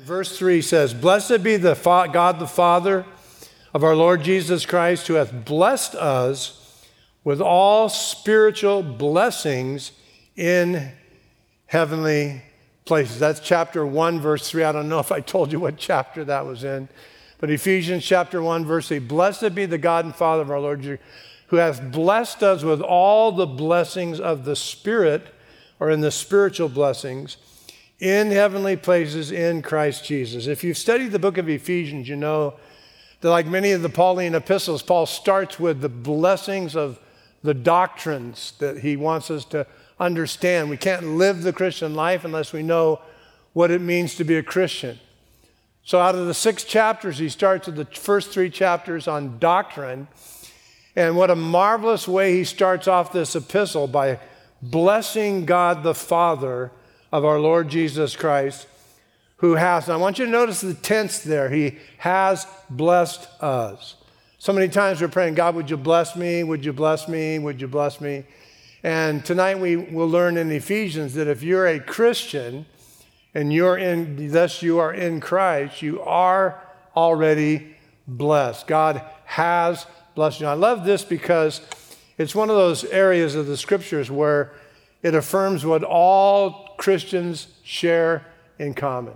Verse 3 says, "Blessed be the God the Father of our Lord Jesus Christ, who hath blessed us with all spiritual blessings in heavenly places." That's chapter 1, verse 3. I don't know if I told you what chapter that was in, but Ephesians chapter 1, verse 3. "Blessed be the God and Father of our Lord Jesus, who hath blessed us with all the blessings of the Spirit," or in the spiritual blessings, "in heavenly places in Christ Jesus." If you've studied the book of Ephesians, you know that like many of the Pauline epistles, Paul starts with the blessings of the doctrines that he wants us to understand. We can't live the Christian life unless we know what it means to be a Christian. So out of the 6 chapters, he starts with the first 3 chapters on doctrine. And what a marvelous way he starts off this epistle, by blessing God the Father of our Lord Jesus Christ, who has, and I want you to notice the tense there, he has blessed us. So many times we're praying, "God, would you bless me? Would you bless me? Would you bless me?" And tonight we will learn in Ephesians that if you're a Christian and thus you are in Christ, you are already blessed. God has blessed you. I love this because it's one of those areas of the scriptures where it affirms what all Christians share in common.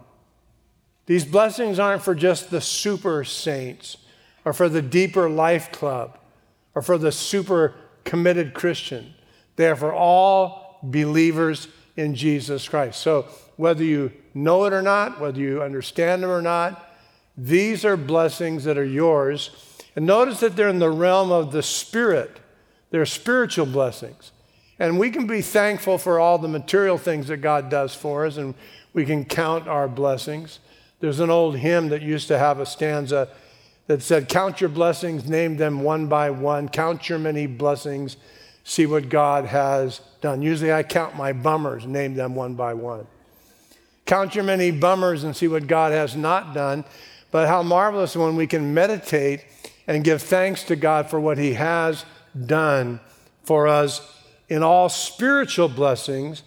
These blessings aren't for just the super saints or for the deeper life club or for the super committed Christian. They are for all believers in Jesus Christ. So whether you know it or not, whether you understand them or not, these are blessings that are yours. And notice that they're in the realm of the Spirit. They're spiritual blessings. And we can be thankful for all the material things that God does for us, and we can count our blessings. There's an old hymn that used to have a stanza that said, "Count your blessings, name them one by one. Count your many blessings, see what God has done." Usually I count my bummers, name them one by one. Count your many bummers and see what God has not done. But how marvelous when we can meditate and give thanks to God for what he has done for us in all spiritual blessings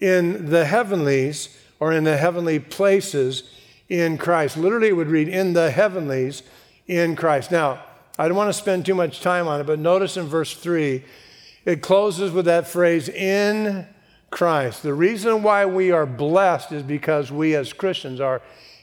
in the heavenlies, or in the heavenly places in Christ. Literally it would read, "in the heavenlies in Christ." Now, I don't want to spend too much time on it, but notice in verse 3, it closes with that phrase, "in Christ." The reason why we are blessed is because we as Christians are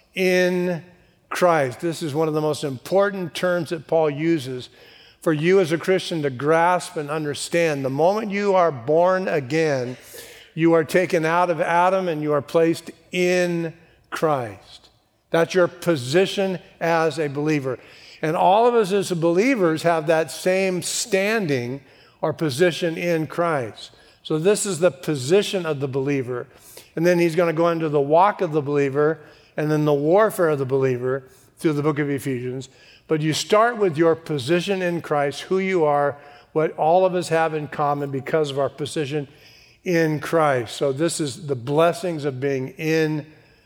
in Christ. This is one of the most important terms that Paul uses for you as a Christian to grasp and understand. The moment you are born again, you are taken out of Adam and you are placed in Christ. That's your position as a believer. And all of us as believers have that same standing or position in Christ. So this is the position of the believer. And then he's going to go into the walk of the believer and then the warfare of the believer through the book of Ephesians. But you start with your position in Christ, who you are, what all of us have in common because of our position in Christ. So this is the blessings of being in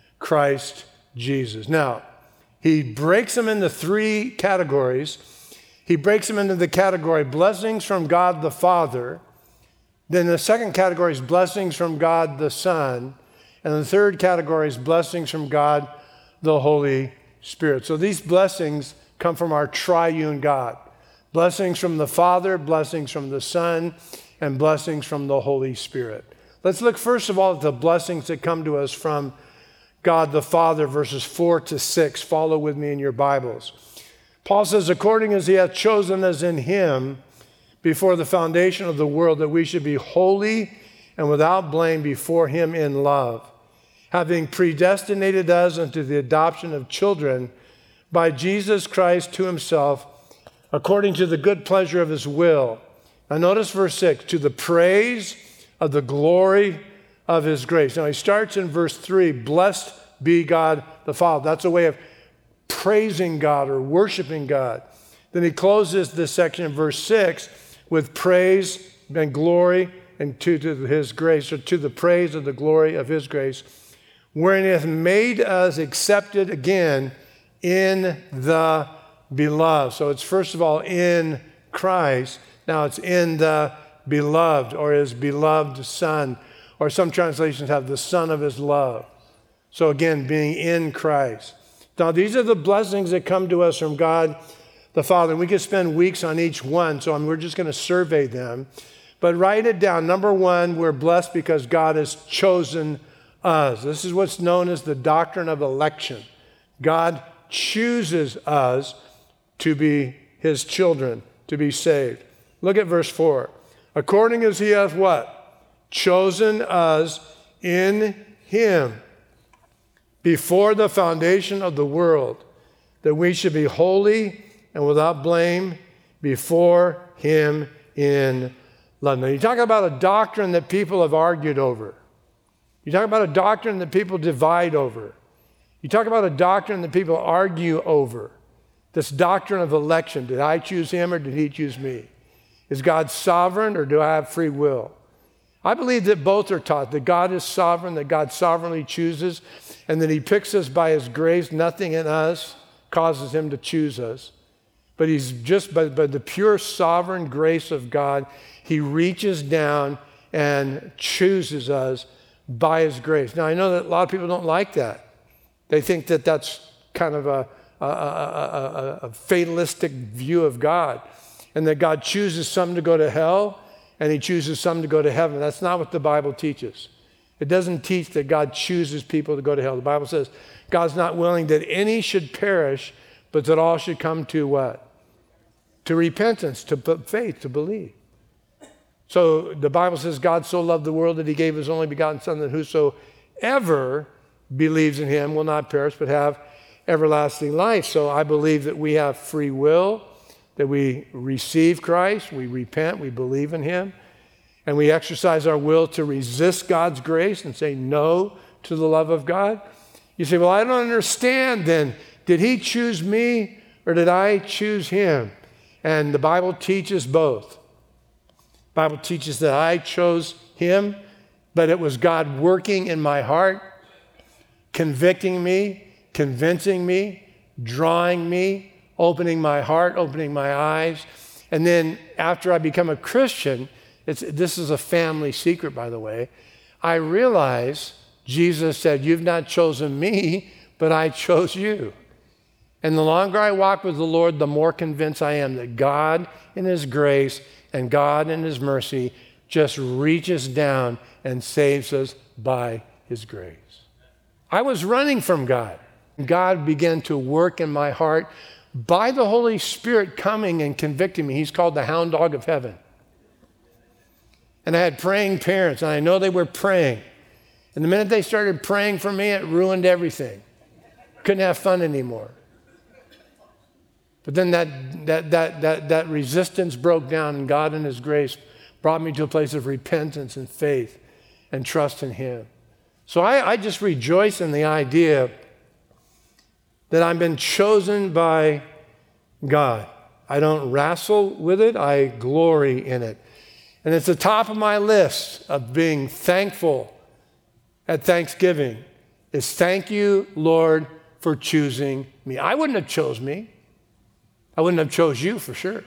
Christ Jesus. Now, he breaks them into 3 categories. He breaks them into the category blessings from God the Father. Then the second category is blessings from God the Son. And the third category is blessings from God the Holy Spirit. So these blessings come from our triune God. Blessings from the Father, blessings from the Son, and blessings from the Holy Spirit. Let's look first of all at the blessings that come to us from God the Father, verses 4 to 6. Follow with me in your Bibles. Paul says, "According as he hath chosen us in him before the foundation of the world, that we should be holy and without blame before him in love, having predestinated us unto the adoption of children by Jesus Christ to himself, according to the good pleasure of his will." Now notice verse 6, "to the praise of the glory of his grace." Now he starts in verse 3, "Blessed be God the Father." That's a way of praising God or worshiping God. Then he closes this section in verse 6 with praise and glory and to his grace, or to the praise of the glory of his grace, wherein he hath made us accepted again in the beloved. So it's first of all in Christ. Now it's in the beloved, or his beloved Son, or some translations have the Son of his love. So again, being in Christ. Now, these are the blessings that come to us from God the Father. And we could spend weeks on each one, so we're just going to survey them. But write it down. Number one, we're blessed because God has chosen us. This is what's known as the doctrine of election. God chooses us to be his children, to be saved. Look at verse 4. According as he hath what? Chosen us in him before the foundation of the world, that we should be holy and without blame before him in love. Now, you talk about a doctrine that people have argued over. You talk about a doctrine that people divide over. You talk about a doctrine that people argue over. This doctrine of election. Did I choose him or did he choose me? Is God sovereign or do I have free will? I believe that both are taught, that God is sovereign, that God sovereignly chooses, and that he picks us by his grace. Nothing in us causes him to choose us. But he's just by the pure sovereign grace of God, he reaches down and chooses us by his grace. Now, I know that a lot of people don't like that. They think that that's kind of a fatalistic view of God, and that God chooses some to go to hell and he chooses some to go to heaven. That's not what the Bible teaches. It doesn't teach that God chooses people to go to hell. The Bible says God's not willing that any should perish, but that all should come to what? To repentance, to faith, to believe. So the Bible says God so loved the world that he gave his only begotten Son, that whosoever believes in him will not perish but have everlasting life. So I believe that we have free will, that we receive Christ, we repent, we believe in him, and we exercise our will to resist God's grace and say no to the love of God. You say, well, I don't understand then. Did he choose me or did I choose him? And the Bible teaches both. The Bible teaches that I chose him, but it was God working in my heart, convicting me, convincing me, drawing me, opening my heart, opening my eyes. And then after I become a Christian, this is a family secret, by the way, I realize Jesus said, you've not chosen me, but I chose you. And the longer I walk with the Lord, the more convinced I am that God in his grace and God in his mercy just reaches down and saves us by his grace. I was running from God. God began to work in my heart by the Holy Spirit coming and convicting me. He's called the hound dog of heaven. And I had praying parents, and I know they were praying. And the minute they started praying for me, it ruined everything. Couldn't have fun anymore. But then that resistance broke down, and God in his grace brought me to a place of repentance and faith and trust in him. So I just rejoice in the idea that I've been chosen by God. I don't wrestle with it, I glory in it. And it's the top of my list of being thankful at Thanksgiving is thank you, Lord, for choosing me. I wouldn't have chose me. I wouldn't have chose you for sure.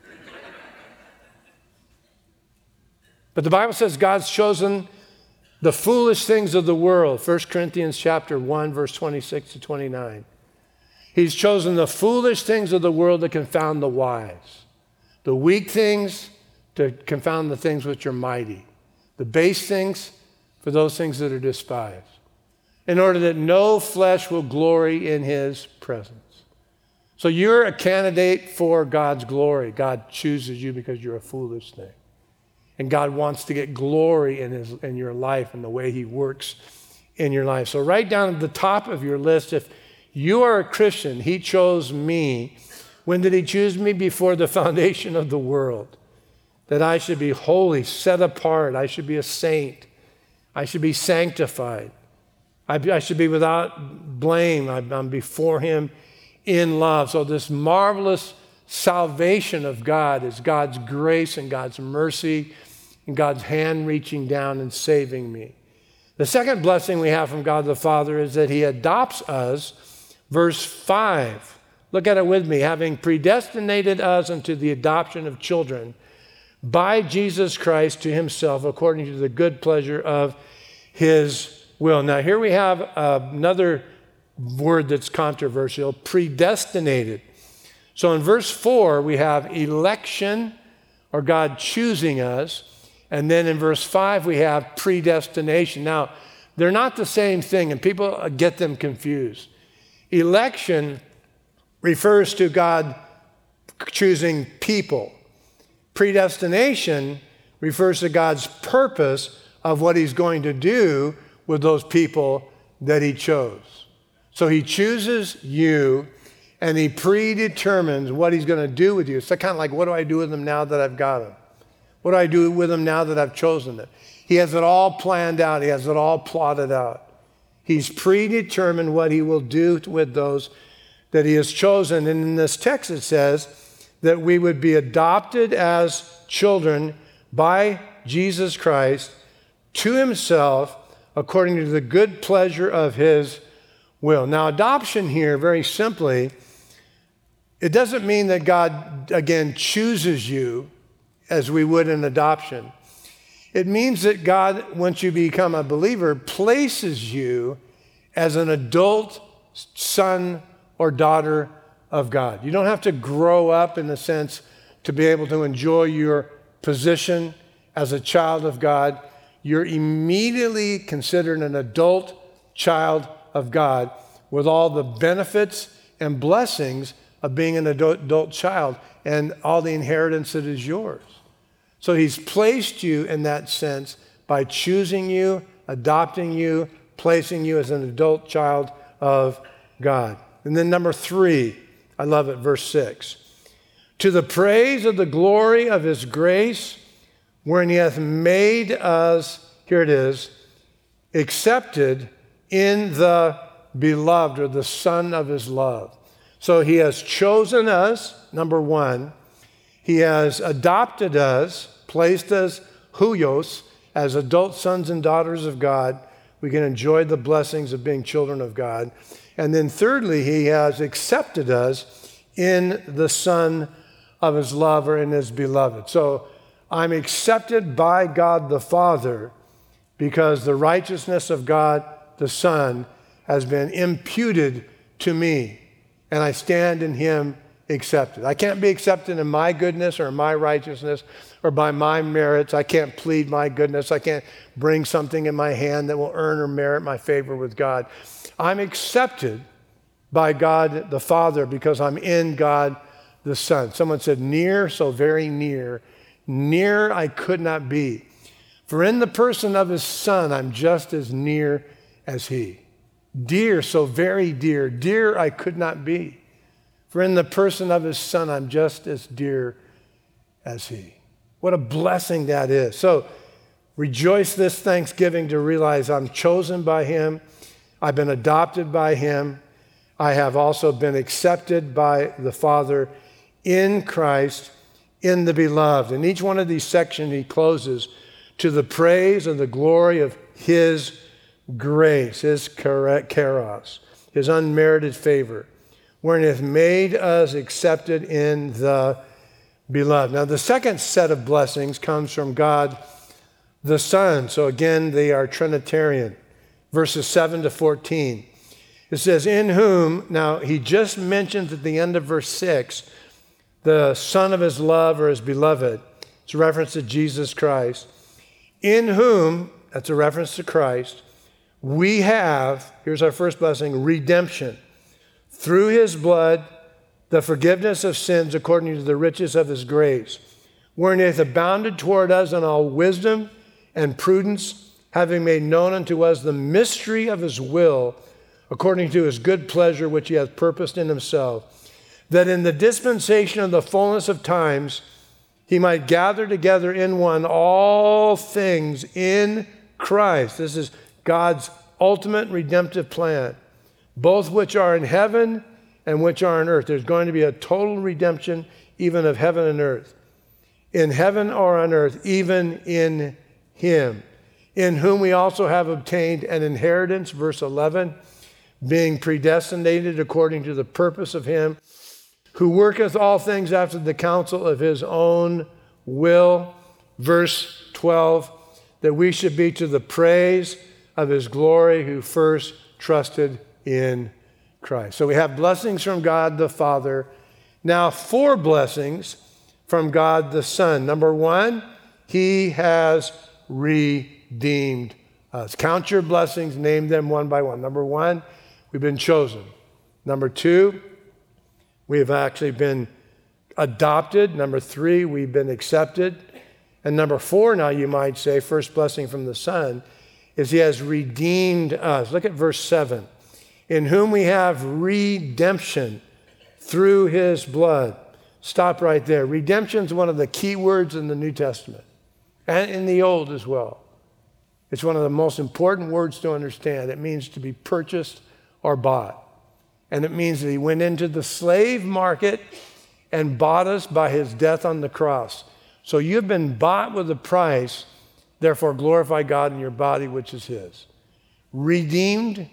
But the Bible says God's chosen the foolish things of the world. 1 Corinthians chapter 1, verse 26 to 29. He's chosen the foolish things of the world to confound the wise. The weak things to confound the things which are mighty. The base things for those things that are despised. In order that no flesh will glory in his presence. So you're a candidate for God's glory. God chooses you because you're a foolish thing. And God wants to get glory in your life and the way he works in your life. So write down at the top of your list, if you are a Christian, he chose me. When did he choose me? Before the foundation of the world. That I should be holy, set apart. I should be a saint. I should be sanctified. I should be without blame. I'm before him in love. So this marvelous salvation of God is God's grace and God's mercy and God's hand reaching down and saving me. The second blessing we have from God the Father is that he adopts us. Verse 5, look at it with me. Having predestinated us unto the adoption of children by Jesus Christ to himself according to the good pleasure of his will. Now, here we have another word that's controversial, predestinated. So in verse 4, we have election, or God choosing us. And then in verse 5, we have predestination. Now, they're not the same thing, and people get them confused. Election refers to God choosing people. Predestination refers to God's purpose of what he's going to do with those people that he chose. So he chooses you, and he predetermines what he's going to do with you. It's kind of like, what do I do with them now that I've got them? What do I do with them now that I've chosen them? He has it all planned out. He has it all plotted out. He's predetermined what he will do with those that he has chosen. And in this text it says that we would be adopted as children by Jesus Christ to himself according to the good pleasure of his will. Now, adoption here, very simply, it doesn't mean that God, again, chooses you as we would in adoption. It means that God, once you become a believer, places you as an adult son or daughter of God. You don't have to grow up in the sense to be able to enjoy your position as a child of God. You're immediately considered an adult child of God with all the benefits and blessings of being an adult child and all the inheritance that is yours. So he's placed you in that sense by choosing you, adopting you, placing you as an adult child of God. And then number 3, I love it, verse 6. To the praise of the glory of his grace, wherein he hath made us, here it is, accepted in the beloved, or the Son of his love. So he has chosen us, number 1. He has adopted us, placed us, huios, as adult sons and daughters of God. We can enjoy the blessings of being children of God. And then thirdly, he has accepted us in the Son of his love, or in his beloved. So I'm accepted by God the Father because the righteousness of God the Son has been imputed to me, and I stand in him accepted. I can't be accepted in my goodness or my righteousness or by my merits. I can't plead my goodness. I can't bring something in my hand that will earn or merit my favor with God. I'm accepted by God the Father because I'm in God the Son. Someone said, near, so very near. Near I could not be. For in the person of his Son, I'm just as near as he. Dear, so very dear. Dear I could not be. For in the person of his Son, I'm just as dear as he. What a blessing that is. So rejoice this Thanksgiving to realize I'm chosen by him. I've been adopted by him. I have also been accepted by the Father in Christ, in the beloved. In each one of these sections, he closes to the praise and the glory of his grace, his charos, his unmerited favor, wherein it hath made us accepted in the beloved. Now, the second set of blessings comes from God the Son. So again, they are Trinitarian. Verses 7 to 14. It says, in whom, now he just mentions at the end of verse 6, the Son of his love, or his beloved. It's a reference to Jesus Christ. In whom, that's a reference to Christ, we have, here's our first blessing, redemption. Through his blood, the forgiveness of sins according to the riches of his grace, wherein he hath abounded toward us in all wisdom and prudence, having made known unto us the mystery of his will, according to his good pleasure which he hath purposed in himself, that in the dispensation of the fullness of times he might gather together in one all things in Christ. This is God's ultimate redemptive plan, both which are in heaven and which are on earth. There's going to be a total redemption even of heaven and earth. In heaven or on earth, even in him, in whom we also have obtained an inheritance, verse 11, being predestinated according to the purpose of him who worketh all things after the counsel of his own will, verse 12, that we should be to the praise of his glory who first trusted in Christ. So we have blessings from God the Father. Now 4 blessings from God the Son. Number 1, he has redeemed us. Count your blessings, name them one by one. Number 1, we've been chosen. Number 2, we have actually been adopted. Number 3, we've been accepted. And number 4, now you might say, first blessing from the Son, is he has redeemed us. Look at verse 7. In whom we have redemption through his blood. Stop right there. Redemption is one of the key words in the New Testament and in the Old as well. It's one of the most important words to understand. It means to be purchased or bought. And it means that he went into the slave market and bought us by his death on the cross. So you've been bought with a price, therefore glorify God in your body, which is his. Redeemed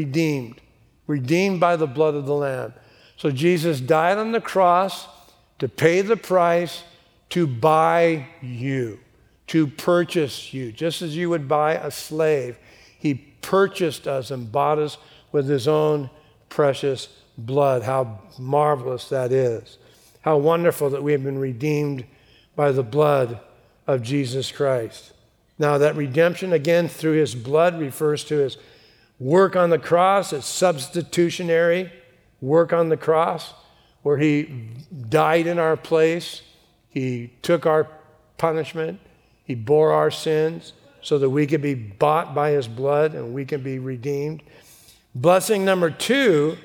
by the blood of the Lamb. So Jesus died on the cross to pay the price to buy you, to purchase you. Just as you would buy a slave, he purchased us and bought us with his own precious blood. How marvelous that is. How wonderful that we have been redeemed by the blood of Jesus Christ. Now that redemption, again, through his blood refers to his work on the cross. It's substitutionary work on the cross where he died in our place. He took our punishment. He bore our sins so that we could be bought by his blood and we can be redeemed. Blessing number 2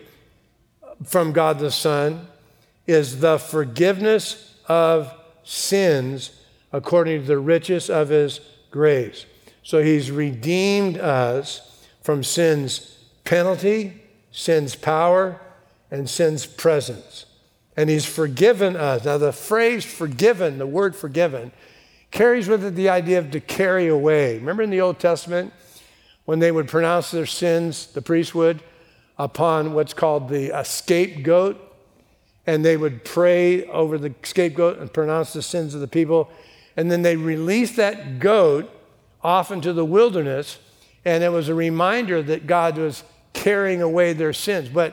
from God the Son is the forgiveness of sins according to the riches of his grace. So he's redeemed us from sin's penalty, sin's power, and sin's presence. And he's forgiven us. Now the phrase forgiven, the word forgiven, carries with it the idea of to carry away. Remember in the Old Testament when they would pronounce their sins, the priest would, upon what's called the scapegoat, and they would pray over the scapegoat and pronounce the sins of the people. And then they released that goat off into the wilderness, and it was a reminder that God was carrying away their sins. But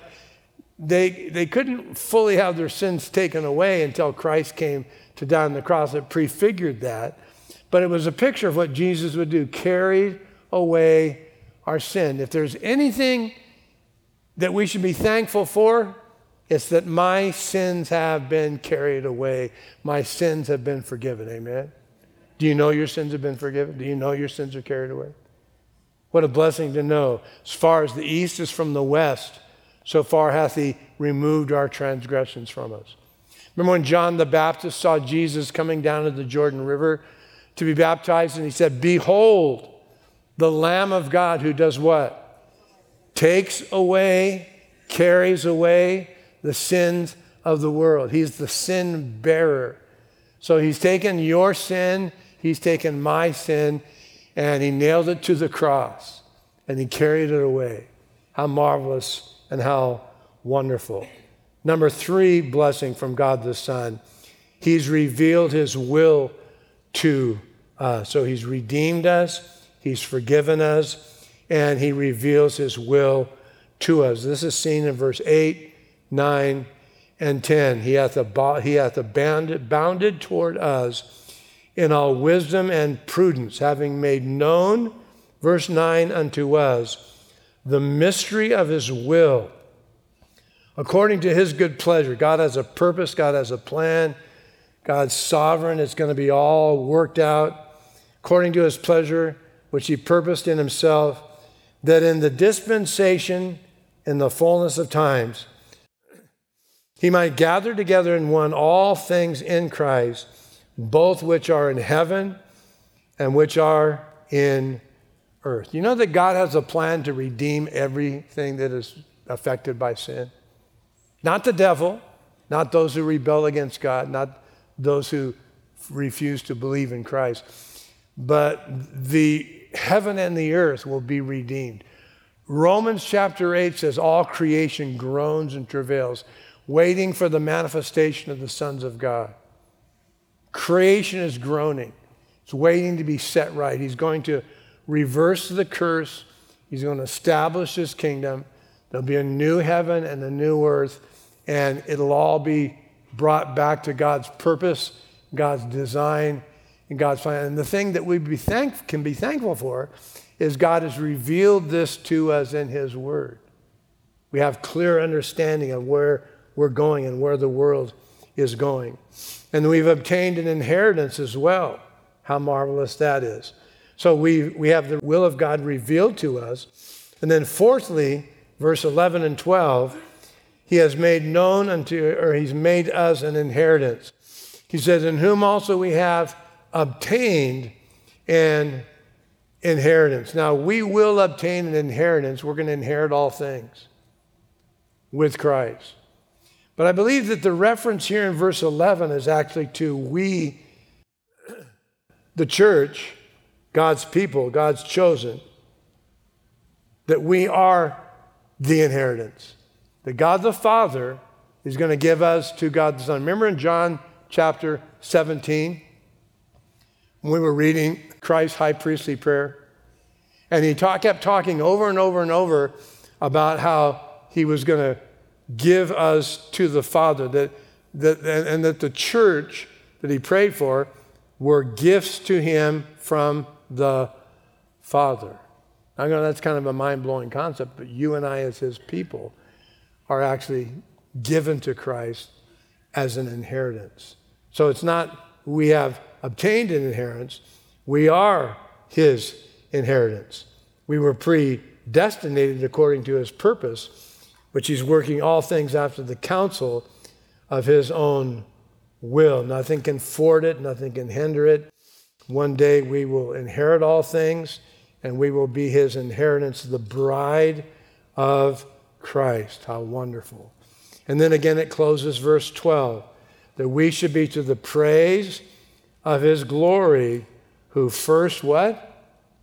they couldn't fully have their sins taken away until Christ came to die on the cross. It prefigured that. But it was a picture of what Jesus would do, carried away our sin. If there's anything that we should be thankful for, it's that my sins have been carried away. My sins have been forgiven. Amen? Do you know your sins have been forgiven? Do you know your sins are carried away? What a blessing to know. As far as the east is from the west, so far hath he removed our transgressions from us. Remember when John the Baptist saw Jesus coming down to the Jordan River to be baptized, and he said, "Behold, the Lamb of God who does what? Takes away, carries away the sins of the world." He's the sin bearer. So he's taken your sin, he's taken my sin, and he nailed it to the cross, and he carried it away. How marvelous and how wonderful. Number 3 blessing from God the Son. He's revealed his will to us. So he's redeemed us, he's forgiven us, and he reveals his will to us. This is seen in verse 8, 9, and 10. He hath abounded toward us in all wisdom and prudence, having made known, verse 9, unto us the mystery of his will, according to his good pleasure. God has a purpose, God has a plan, God's sovereign. It's going to be all worked out according to his pleasure, which he purposed in himself, that in the dispensation, in the fullness of times, he might gather together in one all things in Christ, both which are in heaven and which are in earth. You know that God has a plan to redeem everything that is affected by sin? Not the devil, not those who rebel against God, not those who refuse to believe in Christ, but the heaven and the earth will be redeemed. Romans chapter 8 says all creation groans and travails, waiting for the manifestation of the sons of God. Creation is groaning. It's waiting to be set right. He's going to reverse the curse He's going to establish his kingdom. There'll be a new heaven and a new earth, and it'll all be brought back to God's purpose, God's design, and God's plan. And the thing that we can be thankful for is God has revealed this to us in his word. We have clear understanding of where we're going and where the world is going. And we've obtained an inheritance as well. How marvelous that is. So we have the will of God revealed to us. And then fourthly, verse 11 and 12, he has made known he's made us an inheritance. He says, in whom also we have obtained an inheritance. Now, we will obtain an inheritance. We're going to inherit all things with Christ. But I believe that the reference here in verse 11 is actually to we, the church, God's people, God's chosen, that we are the inheritance. That God the Father is going to give us to God the Son. Remember in John chapter 17, when we were reading Christ's high priestly prayer? And he kept talking over and over and over about how he was going to give us to the Father, and that the church that he prayed for were gifts to him from the Father. I know that's kind of a mind-blowing concept, but you and I as his people are actually given to Christ as an inheritance. So it's not we have obtained an inheritance, we are his inheritance. We were predestinated according to his purpose, which he's working all things after the counsel of his own will. Nothing can thwart it, nothing can hinder it. One day we will inherit all things, and we will be his inheritance, the bride of Christ. How wonderful. And then again it closes verse 12, that we should be to the praise of his glory, who first what?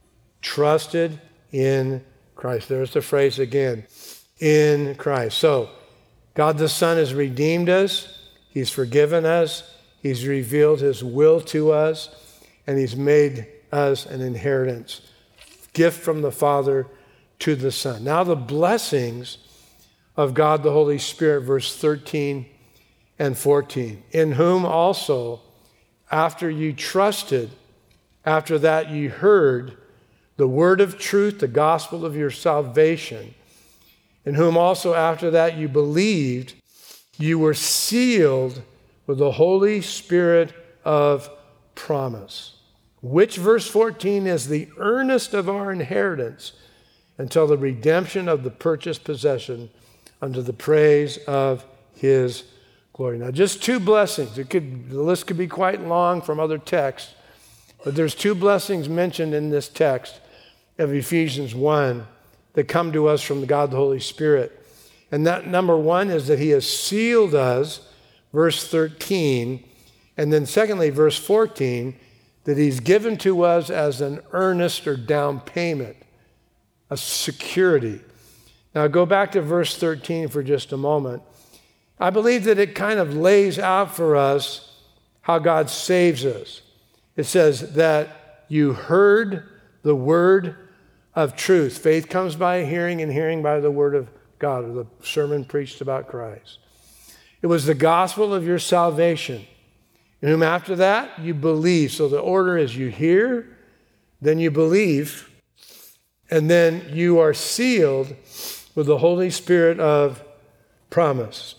Trusted in Christ. There's the phrase again, in Christ. So God the Son has redeemed us. He's forgiven us. He's revealed his will to us, and he's made us an inheritance, gift from the Father to the Son. Now the blessings of God the Holy Spirit, verse 13 and 14, in whom also after you trusted, after that you heard the word of truth, the gospel of your salvation, in whom also after that you believed, you were sealed with the Holy Spirit of promise, which, verse 14, is the earnest of our inheritance until the redemption of the purchased possession unto the praise of his glory. Now, just two blessings. The list could be quite long from other texts, but there's two blessings mentioned in this text of Ephesians 1 that come to us from God the Holy Spirit. And that number one is that he has sealed us, verse 13, and then secondly, verse 14, that he's given to us as an earnest or down payment, a security. Now go back to verse 13 for just a moment. I believe that it kind of lays out for us how God saves us. It says that you heard the word of truth. Faith comes by hearing, and hearing by the word of God, or the sermon preached about Christ. It was the gospel of your salvation, in whom after that you believe. So the order is you hear, then you believe, and then you are sealed with the Holy Spirit of promise.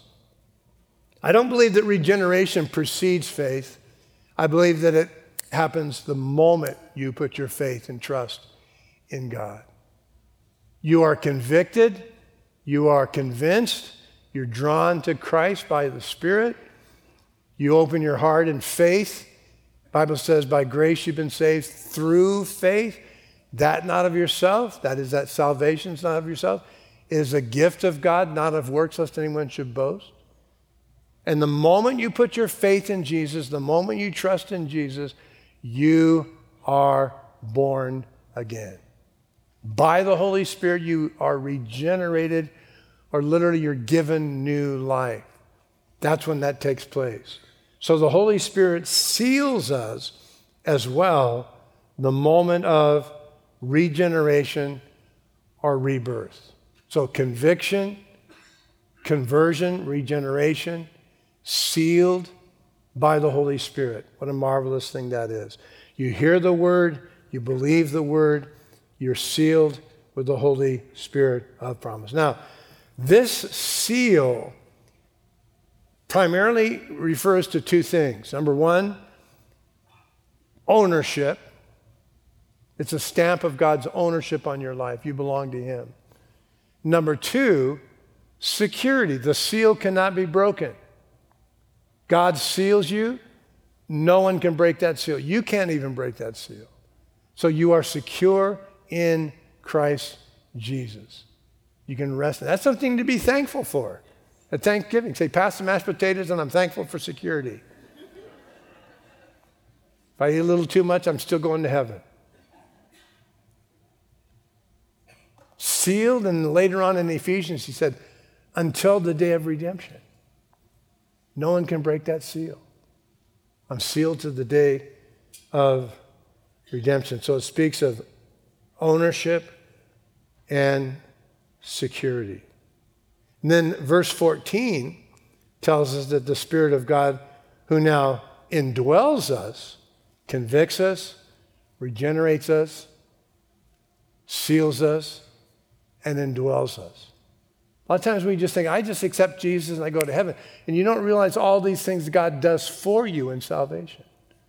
I don't believe that regeneration precedes faith. I believe that it happens the moment you put your faith and trust in God. You are convicted, you are convinced, you're drawn to Christ by the Spirit. You open your heart in faith. The Bible says by grace you've been saved through faith. That not of yourself, that salvation's not of yourself. It is a gift of God, not of works, lest anyone should boast. And the moment you put your faith in Jesus, the moment you trust in Jesus, you are born again. By the Holy Spirit, you are regenerated, or literally you're given new life. That's when that takes place. So the Holy Spirit seals us as well the moment of regeneration or rebirth. So conviction, conversion, regeneration, sealed by the Holy Spirit. What a marvelous thing that is. You hear the word, you believe the word, you're sealed with the Holy Spirit of promise. Now, this seal primarily refers to two things. Number one, ownership. It's a stamp of God's ownership on your life. You belong to Him. Number two, security. The seal cannot be broken. God seals you. No one can break that seal. You can't even break that seal. So you are secure in Christ Jesus. You can rest. That's something to be thankful for. At Thanksgiving, say, pass the mashed potatoes and I'm thankful for security. If I eat a little too much, I'm still going to heaven. Sealed, and later on in Ephesians, he said, until the day of redemption. No one can break that seal. I'm sealed to the day of redemption. So it speaks of ownership and security. And then verse 14 tells us that the Spirit of God, who now indwells us, convicts us, regenerates us, seals us, and indwells us. A lot of times we just think, I just accept Jesus and I go to heaven. And you don't realize all these things God does for you in salvation.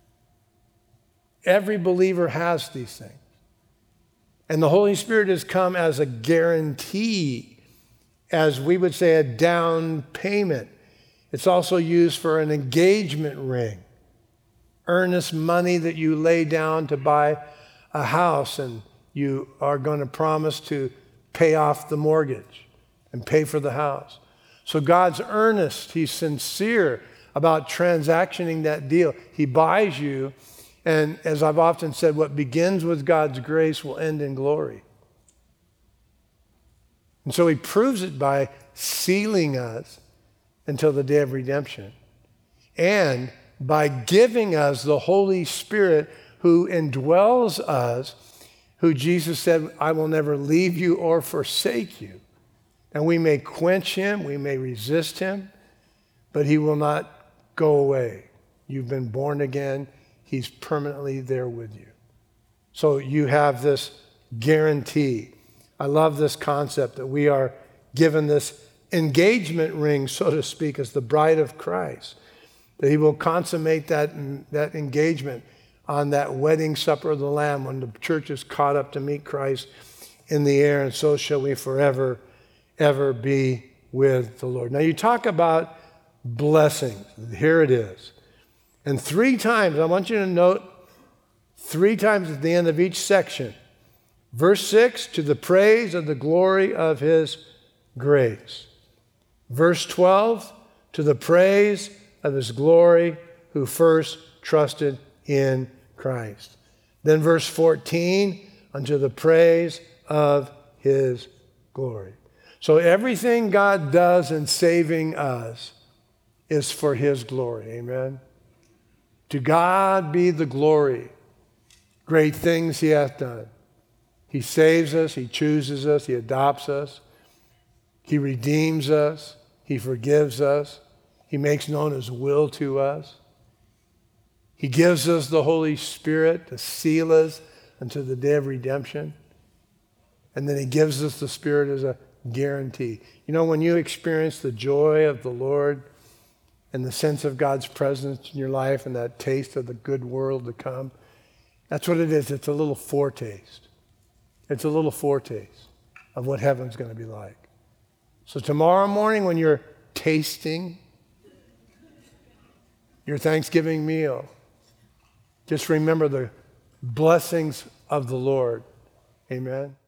Every believer has these things. And the Holy Spirit has come as a guarantee, as we would say a down payment. It's also used for an engagement ring. Earnest money that you lay down to buy a house, and you are going to promise to pay off the mortgage and pay for the house. So God's earnest, He's sincere about transactioning that deal. He buys you, and as I've often said, what begins with God's grace will end in glory. And so He proves it by sealing us until the day of redemption, and by giving us the Holy Spirit who indwells us, who Jesus said, I will never leave you or forsake you. And we may quench Him, we may resist Him, but He will not go away. You've been born again. He's permanently there with you. So you have this guarantee. I love this concept that we are given this engagement ring, so to speak, as the bride of Christ, that He will consummate that engagement on that wedding supper of the Lamb when the church is caught up to meet Christ in the air, and so shall we forever, ever be with the Lord. Now you talk about blessings. Here it is. And 3 times, I want you to note 3 times at the end of each section. Verse 6, to the praise of the glory of His grace. Verse 12, to the praise of His glory who first trusted in Christ. Then verse 14, unto the praise of His glory. So everything God does in saving us is for His glory. Amen. To God be the glory. Great things He hath done. He saves us, He chooses us, He adopts us, He redeems us, He forgives us, He makes known His will to us. He gives us the Holy Spirit to seal us unto the day of redemption. And then He gives us the Spirit as a guarantee. You know, when you experience the joy of the Lord and the sense of God's presence in your life and that taste of the good world to come, that's what it is. It's a little foretaste. It's a little foretaste of what heaven's going to be like. So tomorrow morning when you're tasting your Thanksgiving meal, just remember the blessings of the Lord. Amen.